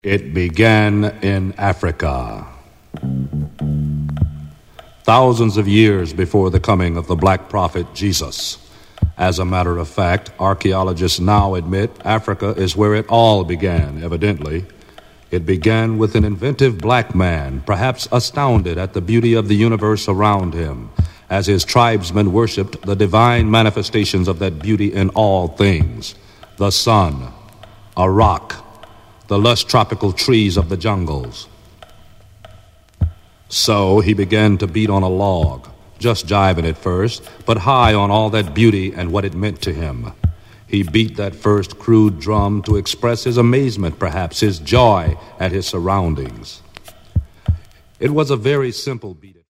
It began in Africa. Thousands of years before the coming of the black prophet Jesus. As a matter of fact, archaeologists now admit Africa is where it all began, evidently. It began with an inventive black man, perhaps astounded at the beauty of the universe around him, as his tribesmen worshipped the divine manifestations of that beauty in all things. The sun, a rock, the lush tropical trees of the jungles. So he began to beat on a log, just jiving at first, but high on all that beauty and what it meant to him. He beat that first crude drum to express his amazement, perhaps, his joy at his surroundings. It was a very simple beat.